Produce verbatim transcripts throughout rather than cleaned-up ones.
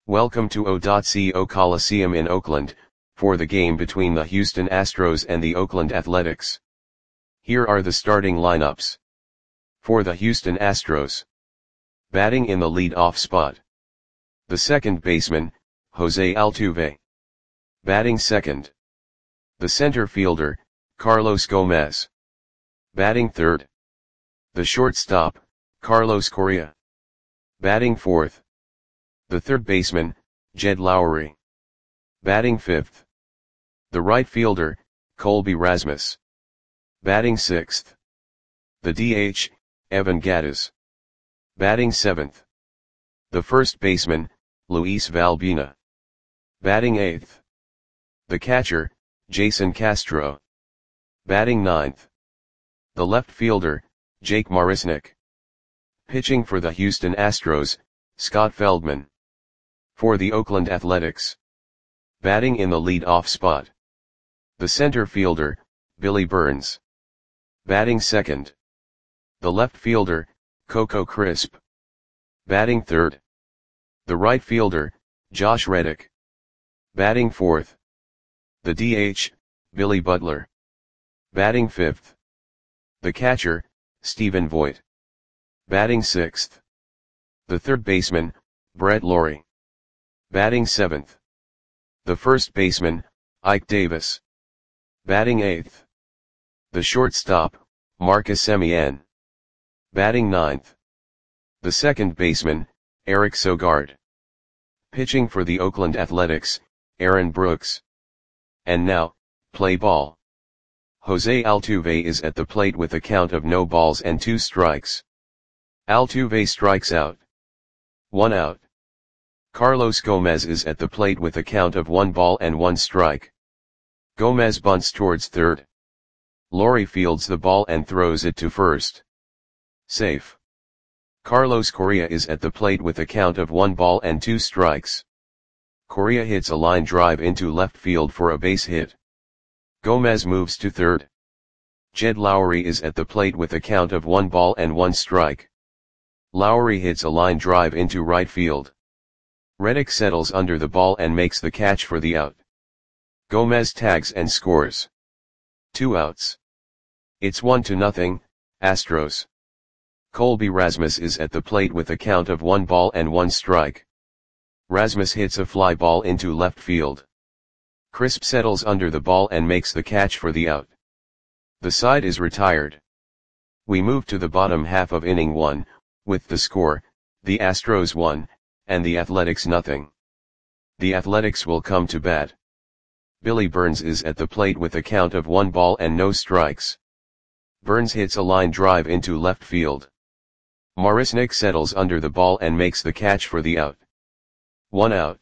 Welcome to O.co Coliseum in Oakland, for the game between the Houston Astros and the Oakland Athletics. Here are the starting lineups. For the Houston Astros. Batting in the lead-off spot. The second baseman, Jose Altuve. Batting second. The center fielder, Carlos Gomez. Batting third. The shortstop, Carlos Correa. Batting fourth. The third baseman, Jed Lowrie. Batting fifth. The right fielder, Colby Rasmus. Batting sixth. The D H, Evan Gattis. Batting seventh. The first baseman, Luis Valbuena. Batting eighth. The catcher, Jason Castro. Batting ninth. The left fielder, Jake Marisnick. Pitching for the Houston Astros, Scott Feldman. For the Oakland Athletics. Batting in the lead-off spot. The center fielder, Billy Burns. Batting second. The left fielder, Coco Crisp. Batting third. The right fielder, Josh Reddick. Batting fourth. The D H, Billy Butler. Batting fifth. The catcher, Stephen Vogt. Batting sixth. The third baseman, Brett Lawrie. Batting seventh. The first baseman, Ike Davis. Batting eighth. The shortstop, Marcus Semien. Batting ninth. The second baseman, Eric Sogard. Pitching for the Oakland Athletics, Aaron Brooks. And now, play ball. Jose Altuve is at the plate with a count of no balls and two strikes. Altuve strikes out. One out. Carlos Gomez is at the plate with a count of one ball and one strike. Gomez bunts towards third. Lawrie fields the ball and throws it to first. Safe. Carlos Correa is at the plate with a count of one ball and two strikes. Correa hits a line drive into left field for a base hit. Gomez moves to third. Jed Lowrie is at the plate with a count of one ball and one strike. Lowrie hits a line drive into right field. Reddick settles under the ball and makes the catch for the out. Gomez tags and scores. Two outs. It's one to nothing, Astros. Colby Rasmus is at the plate with a count of one ball and one strike. Rasmus hits a fly ball into left field. Crisp settles under the ball and makes the catch for the out. The side is retired. We move to the bottom half of inning one, with the score, the Astros one, and the Athletics nothing. The Athletics will come to bat. Billy Burns is at the plate with a count of one ball and no strikes. Burns hits a line drive into left field. Marisnick settles under the ball and makes the catch for the out. One out.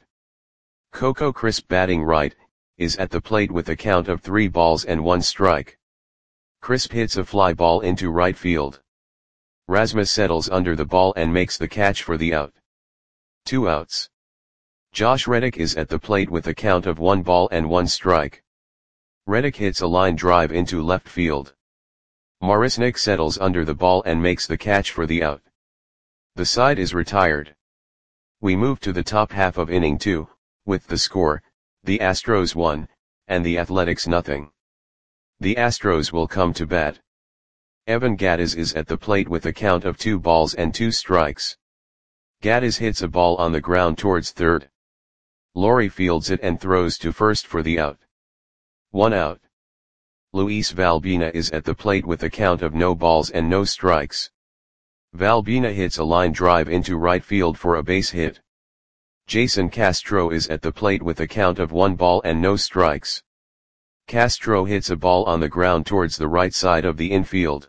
Coco Crisp batting right, is at the plate with a count of three balls and one strike. Crisp hits a fly ball into right field. Rasmus settles under the ball and makes the catch for the out. Two outs. Josh Reddick is at the plate with a count of one ball and one strike. Reddick hits a line drive into left field. Marisnick settles under the ball and makes the catch for the out. The side is retired. We move to the top half of inning two, with the score, the Astros one, and the Athletics nothing. The Astros will come to bat. Evan Gattis is at the plate with a count of two balls and two strikes. Gattis hits a ball on the ground towards third. Lawrie fields it and throws to first for the out. One out. Luis Valbuena is at the plate with a count of no balls and no strikes. Valbuena hits a line drive into right field for a base hit. Jason Castro is at the plate with a count of one ball and no strikes. Castro hits a ball on the ground towards the right side of the infield.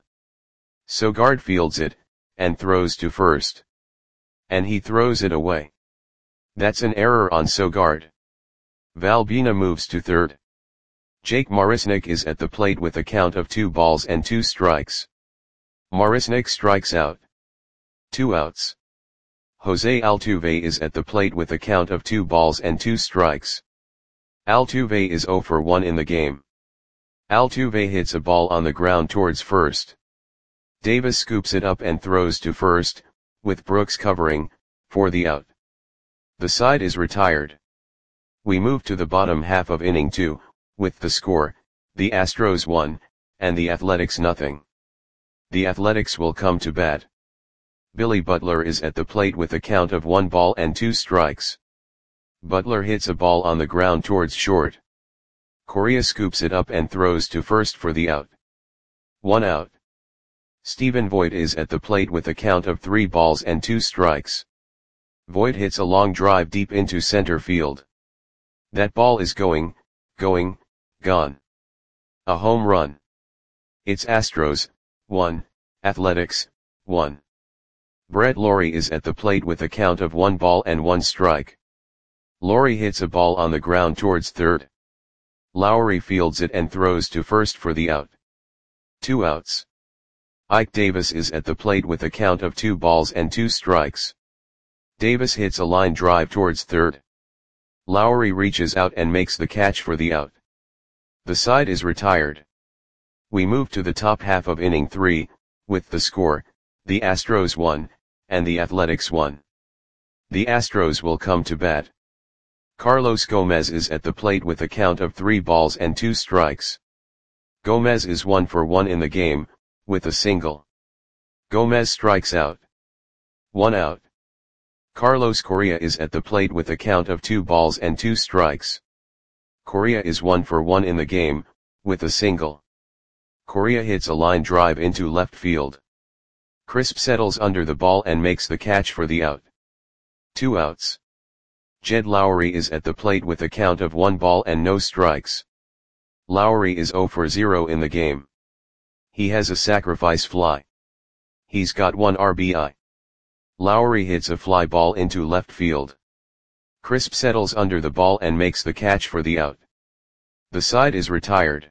Sogard fields it, and throws to first. And he throws it away. That's an error on Sogard. Valbuena moves to third. Jake Marisnick is at the plate with a count of two balls and two strikes. Marisnick strikes out. Two outs. Jose Altuve is at the plate with a count of two balls and two strikes. Altuve is zero for one in the game. Altuve hits a ball on the ground towards first. Davis scoops it up and throws to first, with Brooks covering, for the out. The side is retired. We move to the bottom half of inning two, with the score, the Astros one, and the Athletics nothing. The Athletics will come to bat. Billy Butler is at the plate with a count of one ball and two strikes. Butler hits a ball on the ground towards short. Correa scoops it up and throws to first for the out. One out. Stephen Voit is at the plate with a count of three balls and two strikes. Voit hits a long drive deep into center field. That ball is going, going, gone. A home run. It's Astros, one, Athletics, one. Brett Lawrie is at the plate with a count of one ball and one strike. Lawrie hits a ball on the ground towards third. Lowry fields it and throws to first for the out. Two outs. Ike Davis is at the plate with a count of two balls and two strikes. Davis hits a line drive towards third. Lowry reaches out and makes the catch for the out. The side is retired. We move to the top half of inning three, with the score, the Astros one, and the Athletics one. The Astros will come to bat. Carlos Gomez is at the plate with a count of three balls and two strikes. Gomez is one for one in the game, with a single. Gomez strikes out. One out. Carlos Correa is at the plate with a count of two balls and two strikes. Correa is one for one in the game, with a single. Correa hits a line drive into left field. Crisp settles under the ball and makes the catch for the out. Two outs. Jed Lowry is at the plate with a count of one ball and no strikes. Lowry is zero for zero in the game. He has a sacrifice fly. He's got one R B I. Lowry hits a fly ball into left field. Crisp settles under the ball and makes the catch for the out. The side is retired.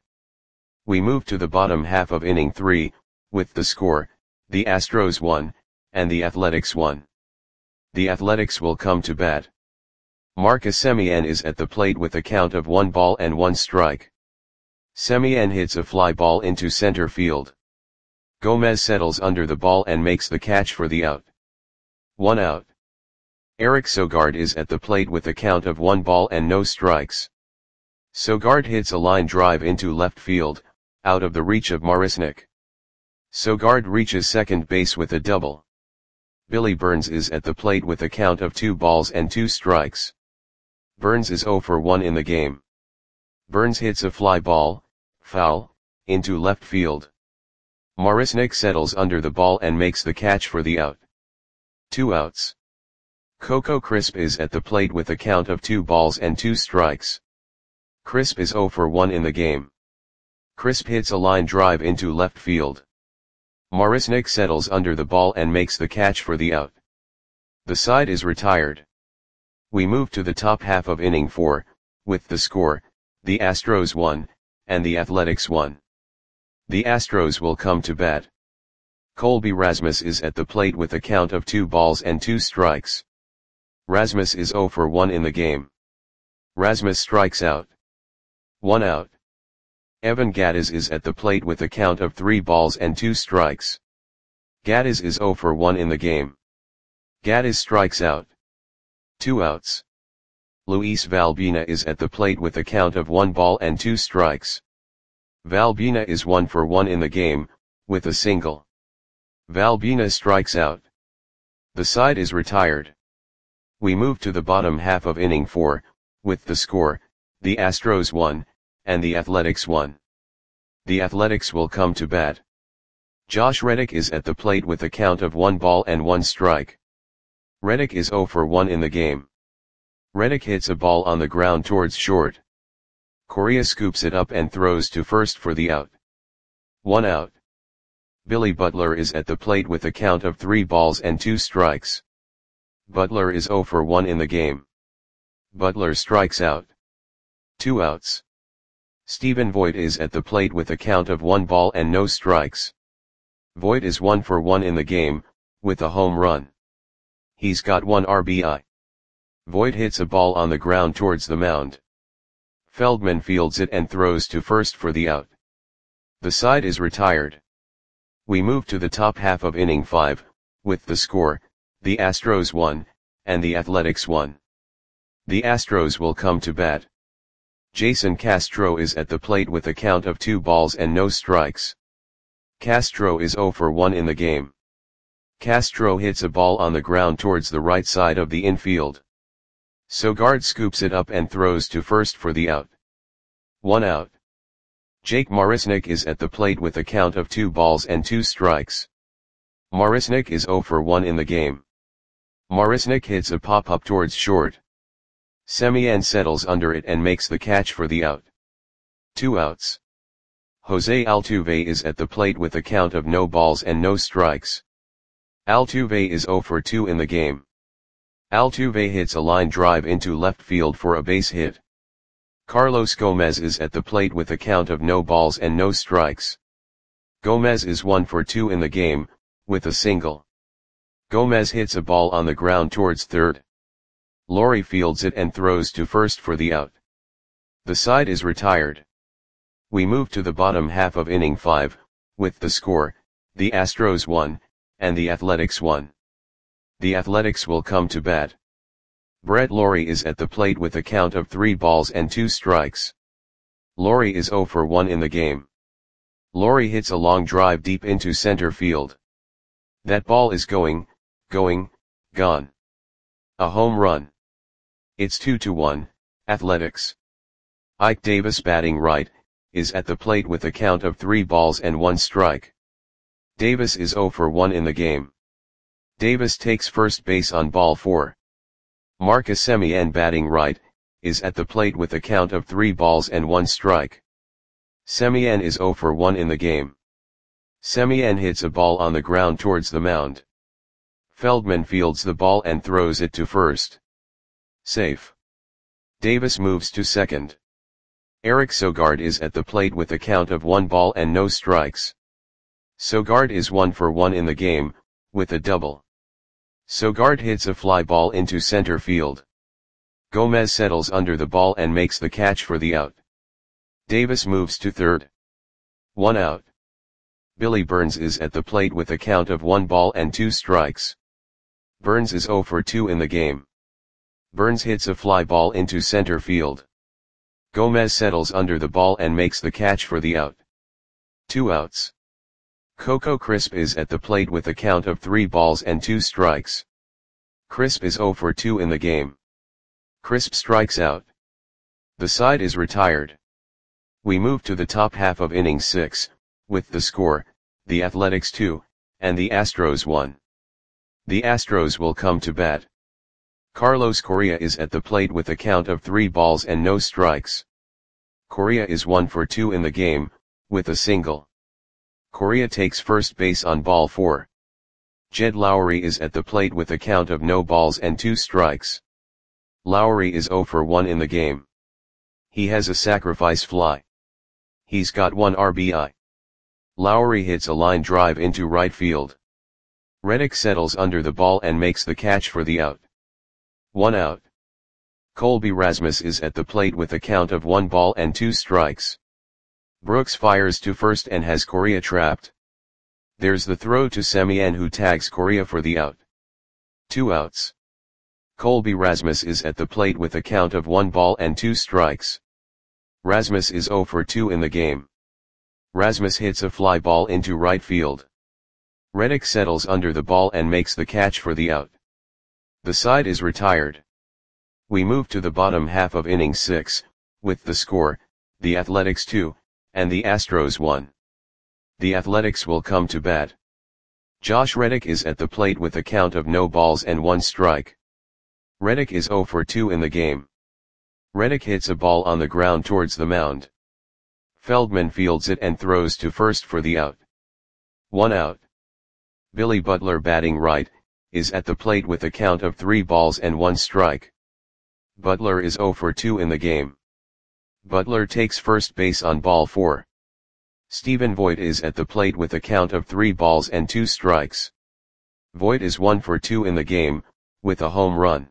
We move to the bottom half of inning three, with the score, the Astros one, and the Athletics one. The Athletics will come to bat. Marcus Semien is at the plate with a count of one ball and one strike. Semien hits a fly ball into center field. Gomez settles under the ball and makes the catch for the out. One out. Eric Sogard is at the plate with a count of one ball and no strikes. Sogard hits a line drive into left field, out of the reach of Marisnick. Sogard reaches second base with a double. Billy Burns is at the plate with a count of two balls and two strikes. Burns is zero for one in the game. Burns hits a fly ball, foul, into left field. Marisnick settles under the ball and makes the catch for the out. Two outs. Coco Crisp is at the plate with a count of two balls and two strikes. Crisp is zero for one in the game. Crisp hits a line drive into left field. Marisnick settles under the ball and makes the catch for the out. The side is retired. We move to the top half of inning four, with the score, the Astros one, and the Athletics one. The Astros will come to bat. Colby Rasmus is at the plate with a count of two balls and two strikes. Rasmus is zero for one in the game. Rasmus strikes out. One out. Evan Gattis is at the plate with a count of three balls and two strikes. Gattis is zero for one in the game. Gattis strikes out. Two outs. Luis Valbina is at the plate with a count of one ball and two strikes. Valbina is one for one in the game, with a single. Valbina strikes out. The side is retired. We move to the bottom half of inning four, with the score, the Astros one, and the Athletics one. The Athletics will come to bat. Josh Reddick is at the plate with a count of one ball and one strike. Reddick is zero for one in the game. Reddick hits a ball on the ground towards short. Correa scoops it up and throws to first for the out. One out. Billy Butler is at the plate with a count of three balls and two strikes. Butler is zero for one in the game. Butler strikes out. Two outs. Stephen Voit is at the plate with a count of one ball and no strikes. Voit is one for one in the game, with a home run. He's got one R B I. Voit hits a ball on the ground towards the mound. Feldman fields it and throws to first for the out. The side is retired. We move to the top half of inning five, with the score, the Astros one, and the Athletics one. The Astros will come to bat. Jason Castro is at the plate with a count of two balls and no strikes. Castro is zero for one in the game. Castro hits a ball on the ground towards the right side of the infield. Sogard scoops it up and throws to first for the out. One out. Jake Marisnick is at the plate with a count of two balls and two strikes. Marisnick is zero for one in the game. Marisnick hits a pop-up towards short. Semien settles under it and makes the catch for the out. Two outs. Jose Altuve is at the plate with a count of no balls and no strikes. Altuve is zero for two in the game. Altuve hits a line drive into left field for a base hit. Carlos Gomez is at the plate with a count of no balls and no strikes. Gomez is one for two in the game, with a single. Gomez hits a ball on the ground towards third. Lowrie fields it and throws to first for the out. The side is retired. We move to the bottom half of inning five, with the score, the Astros won, and the Athletics won. The Athletics will come to bat. Brett Lawrie is at the plate with a count of three balls and two strikes. Lawrie is zero for one in the game. Lawrie hits a long drive deep into center field. That ball is going, going, gone. A home run. It's two to one, Athletics. Ike Davis, batting right, is at the plate with a count of three balls and one strike. Davis is zero for one in the game. Davis takes first base on ball four. Marcus Semien, batting right, is at the plate with a count of three balls and one strike. Semien is zero for one in the game. Semien hits a ball on the ground towards the mound. Feldman fields the ball and throws it to first. Safe. Davis moves to second. Eric Sogard is at the plate with a count of one ball and no strikes. Sogard is one for one in the game, with a double. Sogard hits a fly ball into center field. Gomez settles under the ball and makes the catch for the out. Davis moves to third. One out. Billy Burns is at the plate with a count of one ball and two strikes. Burns is zero for two in the game. Burns hits a fly ball into center field. Gomez settles under the ball and makes the catch for the out. Two outs. Coco Crisp is at the plate with a count of three balls and two strikes. Crisp is zero for two in the game. Crisp strikes out. The side is retired. We move to the top half of inning six, with the score, the Athletics two, and the Astros one. The Astros will come to bat. Carlos Correa is at the plate with a count of three balls and no strikes. Correa is one for two in the game, with a single. Correa takes first base on ball four. Jed Lowrie is at the plate with a count of no balls and two strikes. Lowrie is zero for one in the game. He has a sacrifice fly. He's got one R B I. Lowrie hits a line drive into right field. Reddick settles under the ball and makes the catch for the out. One out. Colby Rasmus is at the plate with a count of one ball and two strikes. Brooks fires to first and has Correa trapped. There's the throw to Semien, who tags Correa for the out. Two outs. Colby Rasmus is at the plate with a count of one ball and two strikes. Rasmus is zero for two in the game. Rasmus hits a fly ball into right field. Reddick settles under the ball and makes the catch for the out. The side is retired. We move to the bottom half of inning six, with the score, the Athletics two, and the Astros one. The Athletics will come to bat. Josh Reddick is at the plate with a count of no balls and one strike. Reddick is zero for two in the game. Reddick hits a ball on the ground towards the mound. Feldman fields it and throws to first for the out. One out. Billy Butler, batting right, is at the plate with a count of three balls and one strike. Butler is zero for two in the game. Butler takes first base on ball four. Stephen Voit is at the plate with a count of three balls and two strikes. Voit is one for two in the game, with a home run.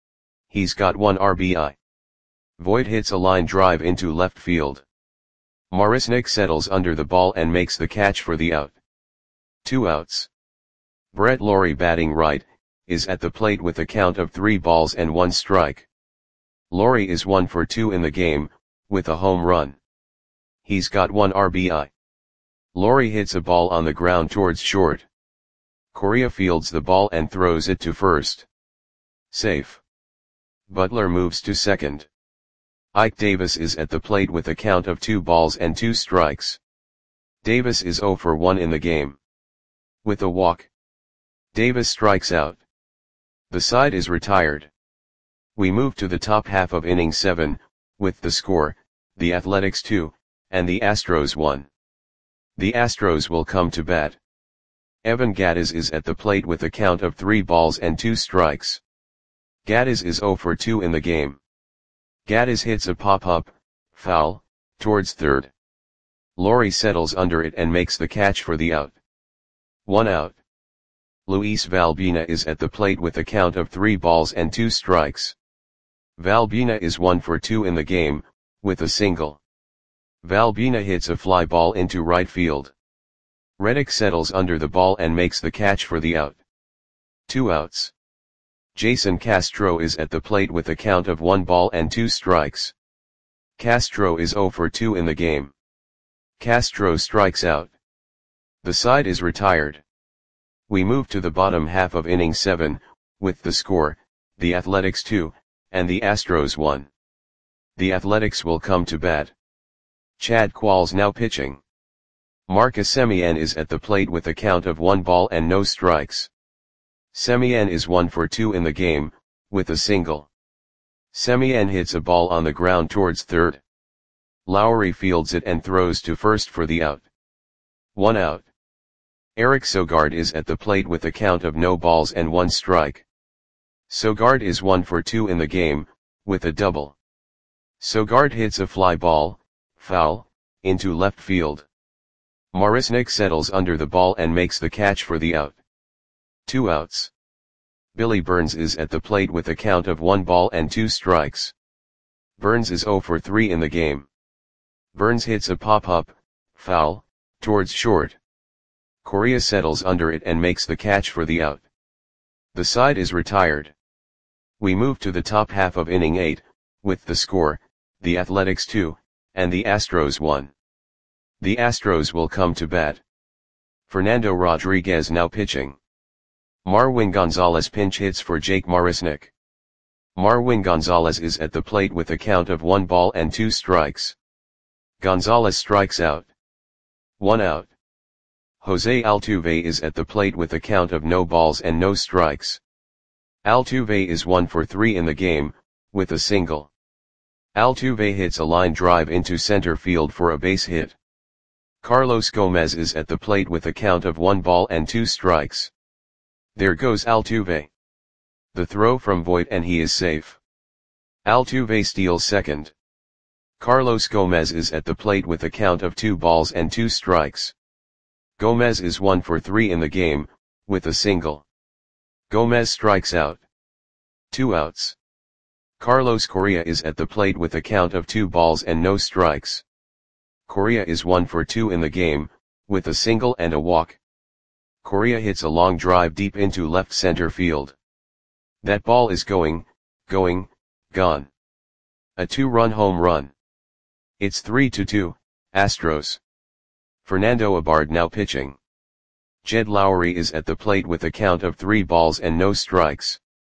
He's got one R B I. Voit hits a line drive into left field. Marisnick settles under the ball and makes the catch for the out. Two outs. Brett Lawrie, batting right, is at the plate with a count of three balls and one strike. Lowry is one for two in the game, with a home run. He's got one R B I. Lowry hits a ball on the ground towards short. Correa fields the ball and throws it to first. Safe. Butler moves to second. Ike Davis is at the plate with a count of two balls and two strikes. Davis is zero for one in the game. With a walk, Davis strikes out. The side is retired. We move to the top half of inning seven, with the score, the Athletics two, and the Astros one. The Astros will come to bat. Evan Gattis is at the plate with a count of three balls and two strikes. Gattis is zero for two in the game. Gattis hits a pop-up, foul, towards third. Lowry settles under it and makes the catch for the out. One out. Luis Valbuena is at the plate with a count of three balls and two strikes. Valbuena is one for two in the game, with a single. Valbuena hits a fly ball into right field. Reddick settles under the ball and makes the catch for the out. Two outs. Jason Castro is at the plate with a count of one ball and two strikes. Castro is zero for two in the game. Castro strikes out. The side is retired. We move to the bottom half of inning seven, with the score, the Athletics two, and the Astros one. The Athletics will come to bat. Chad Qualls now pitching. Marcus Semien is at the plate with a count of one ball and no strikes. Semien is one for two in the game, with a single. Semien hits a ball on the ground towards third. Lowry fields it and throws to first for the out. One out. Eric Sogard is at the plate with a count of no balls and one strike. Sogard is one for two in the game, with a double. Sogard hits a fly ball, foul, into left field. Marisnick settles under the ball and makes the catch for the out. Two outs. Billy Burns is at the plate with a count of one ball and two strikes. Burns is zero for three in the game. Burns hits a pop-up, foul, towards short. Correa settles under it and makes the catch for the out. The side is retired. We move to the top half of inning eight, with the score, the Athletics two, and the Astros one. The Astros will come to bat. Fernando Rodriguez now pitching. Marwin Gonzalez pinch hits for Jake Marisnick. Marwin Gonzalez is at the plate with a count of one ball and two strikes. Gonzalez strikes out. One out. Jose Altuve is at the plate with a count of no balls and no strikes. Altuve is one for three in the game, with a single. Altuve hits a line drive into center field for a base hit. Carlos Gomez is at the plate with a count of one ball and two strikes. There goes Altuve. The throw from Voit and he is safe. Altuve steals second. Carlos Gomez is at the plate with a count of two balls and two strikes. Gomez is one for three in the game, with a single. Gomez strikes out. Two outs. Carlos Correa is at the plate with a count of two balls and no strikes. Correa is one for two in the game, with a single and a walk. Correa hits a long drive deep into left center field. That ball is going, going, gone. A two-run home run. It's three to two, Astros. Fernando Abad now pitching. Jed Lowry is at the plate with a count of three balls and no strikes.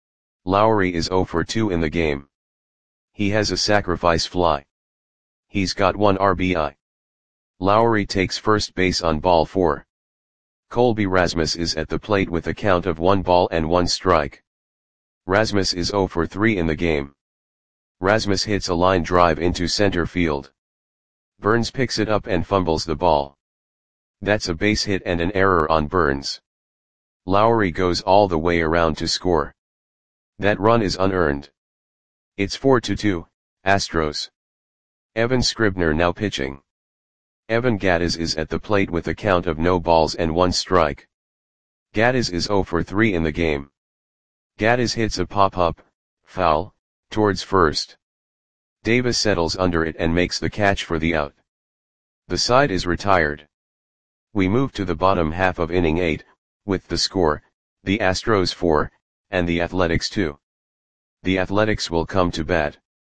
Lowry is zero for two in the game. He has a sacrifice fly. He's got one R B I. Lowry takes first base on ball four. Colby Rasmus is at the plate with a count of one ball and one strike. Rasmus is zero for three in the game. Rasmus hits a line drive into center field. Burns picks it up and fumbles the ball. That's a base hit and an error on Burns. Lowry goes all the way around to score. That run is unearned. It's four to two, Astros. Evan Scribner now pitching. Evan Gattis is at the plate with a count of no balls and one strike. Gattis is zero for three in the game. Gattis hits a pop-up, foul, towards first. Davis settles under it and makes the catch for the out. The side is retired. We move to the bottom half of inning eight, with the score, the Astros four, and the Athletics two. The Athletics will come to bat.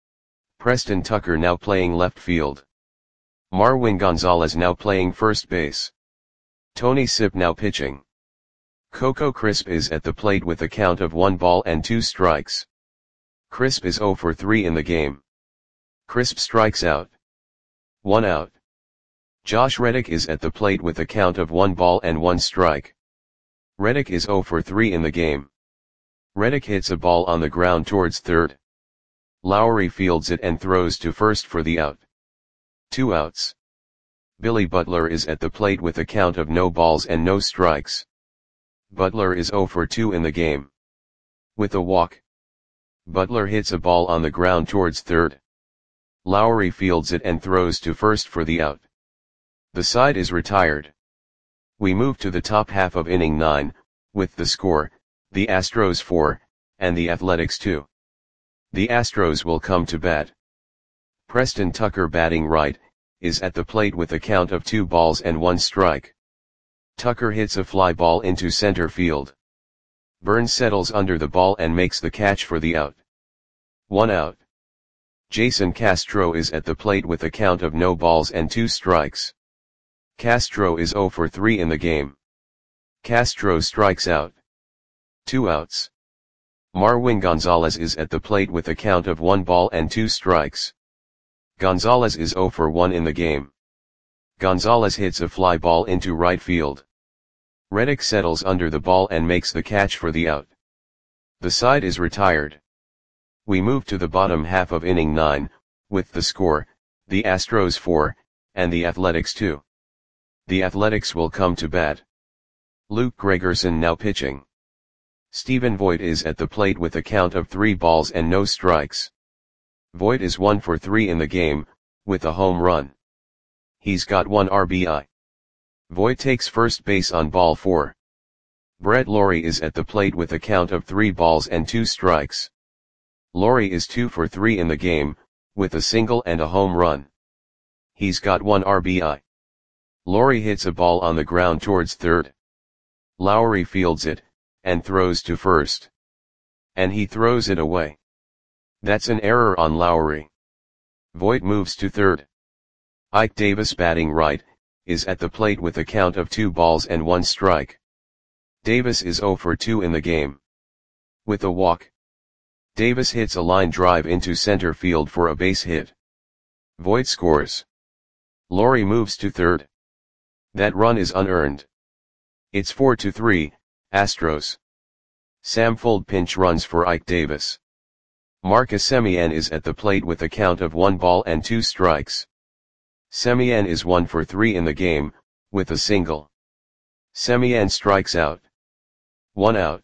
Preston Tucker now playing left field. Marwin Gonzalez now playing first base. Tony Sipp now pitching. Coco Crisp is at the plate with a count of one ball and two strikes. Crisp is zero for three in the game. Crisp strikes out. One out. Josh Reddick is at the plate with a count of one ball and one strike. Reddick is zero for three in the game. Reddick hits a ball on the ground towards third. Lowry fields it and throws to first for the out. Two outs. Billy Butler is at the plate with a count of no balls and no strikes. Butler is zero for two in the game. With a walk. Butler hits a ball on the ground towards third. Lowry fields it and throws to first for the out. The side is retired. We move to the top half of inning nine, with the score, the Astros four, and the Athletics two. The Astros will come to bat. Preston Tucker batting right, is at the plate with a count of two balls and one strike. Tucker hits a fly ball into center field. Burns settles under the ball and makes the catch for the out. One out. Jason Castro is at the plate with a count of no balls and two strikes. Castro is zero for three in the game. Castro strikes out. Two outs. Marwin Gonzalez is at the plate with a count of one ball and two strikes. Gonzalez is zero for one in the game. Gonzalez hits a fly ball into right field. Reddick settles under the ball and makes the catch for the out. The side is retired. We move to the bottom half of inning nine, with the score, the Astros four, and the Athletics two. The Athletics will come to bat. Luke Gregerson now pitching. Stephen Voit is at the plate with a count of three balls and no strikes. Voit is one for three in the game, with a home run. He's got one R B I. Voit takes first base on ball four. Brett Lawrie is at the plate with a count of three balls and two strikes. Lawrie is two for three in the game, with a single and a home run. He's got one R B I. Lawrie hits a ball on the ground towards third. Lowry fields it, and throws to first. And he throws it away. That's an error on Lowry. Voit moves to third. Ike Davis batting right, is at the plate with a count of two balls and one strike. Davis is zero for two in the game. With a walk. Davis hits a line drive into center field for a base hit. Voit scores. Lawrie moves to third. That run is unearned. It's four to three, Astros. Sam Fuld pinch runs for Ike Davis. Marcus Semien is at the plate with a count of one ball and two strikes. Semien is one for three in the game, with a single. Semien strikes out. One out.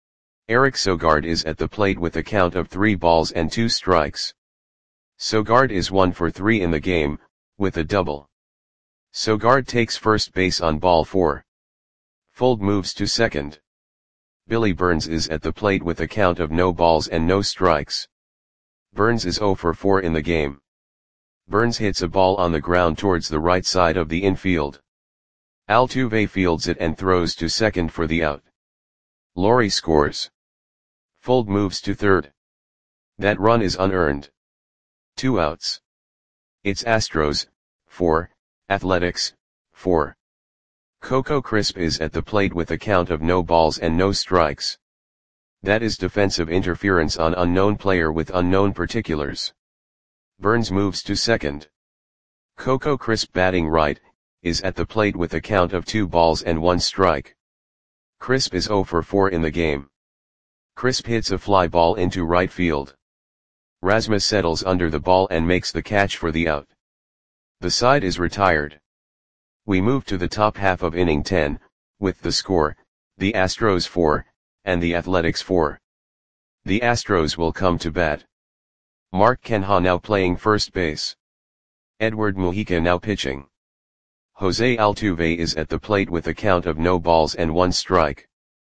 Eric Sogard is at the plate with a count of three balls and two strikes. Sogard is one for three in the game, with a double. Sogard takes first base on ball four. Fuld moves to second. Billy Burns is at the plate with a count of no balls and no strikes. Burns is zero for four in the game. Burns hits a ball on the ground towards the right side of the infield. Altuve fields it and throws to second for the out. Lawrie scores. Fuld moves to third. That run is unearned. Two outs. It's Astros, four, Athletics, four. Coco Crisp is at the plate with a count of no balls and no strikes. That is defensive interference on unknown player with unknown particulars. Burns moves to second. Coco Crisp batting right, is at the plate with a count of two balls and one strike. Crisp is zero for four in the game. Crisp hits a fly ball into right field. Rasmus settles under the ball and makes the catch for the out. The side is retired. We move to the top half of inning ten, with the score, the Astros four, and the Athletics four. The Astros will come to bat. Mark Canha now playing first base. Edward Mujica now pitching. Jose Altuve is at the plate with a count of no balls and one strike.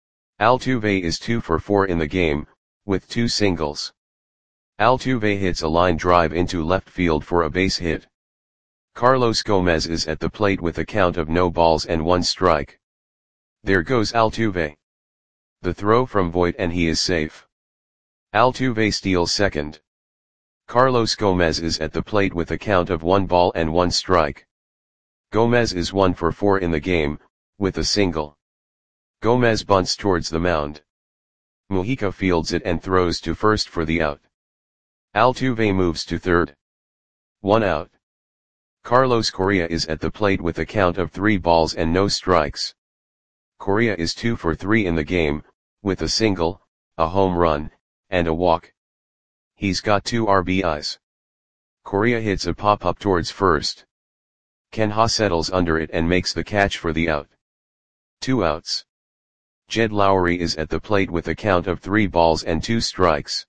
Altuve is two for four in the game, with two singles. Altuve hits a line drive into left field for a base hit. Carlos Gomez is at the plate with a count of no balls and one strike. There goes Altuve. The throw from Voit and he is safe. Altuve steals second. Carlos Gomez is at the plate with a count of one ball and one strike. Gomez is one for four in the game, with a single. Gomez bunts towards the mound. Mujica fields it and throws to first for the out. Altuve moves to third. One out. Carlos Correa is at the plate with a count of three balls and no strikes. Correa is two for three in the game, with a single, a home run, and a walk. He's got two R B Is. Correa hits a pop-up towards first. Kenha settles under it and makes the catch for the out. Two outs. Jed Lowry is at the plate with a count of three balls and two strikes.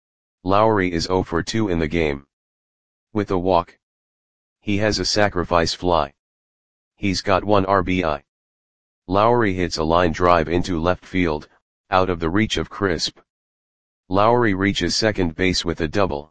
Lowry is zero for two in the game. With a walk. He has a sacrifice fly. He's got one R B I. Lowry hits a line drive into left field, out of the reach of Crisp. Lowry reaches second base with a double.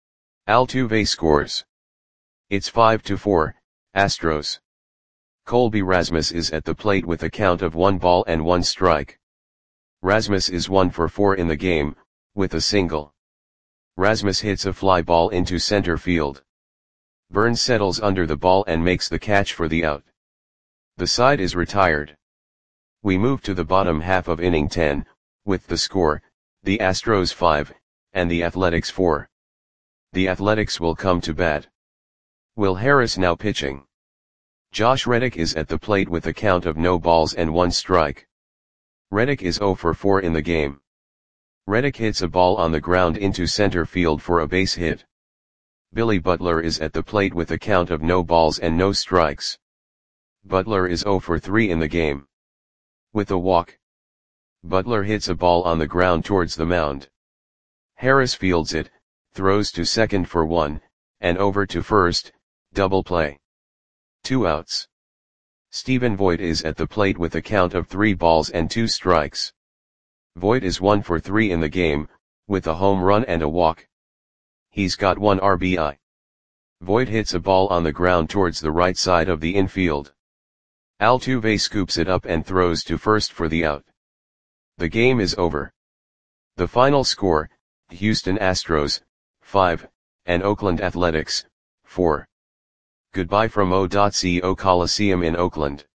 Altuve scores. It's five to four, Astros. Colby Rasmus is at the plate with a count of one ball and one strike. Rasmus is one for four in the game, with a single. Rasmus hits a fly ball into center field. Burns settles under the ball and makes the catch for the out. The side is retired. We move to the bottom half of inning ten, with the score, the Astros five, and the Athletics four. The Athletics will come to bat. Will Harris now pitching. Josh Reddick is at the plate with a count of no balls and one strike. Reddick is zero for four in the game. Reddick hits a ball on the ground into center field for a base hit. Billy Butler is at the plate with a count of no balls and no strikes. Butler is zero for three in the game. With a walk. Butler hits a ball on the ground towards the mound. Harris fields it, throws to second for one, and over to first, double play. Two outs. Stephen Voit is at the plate with a count of three balls and two strikes. Voit is one for three in the game, with a home run and a walk. He's got one R B I. Voit hits a ball on the ground towards the right side of the infield. Altuve scoops it up and throws to first for the out. The game is over. The final score, Houston Astros, five, and Oakland Athletics, four. Goodbye from O.Co Coliseum in Oakland.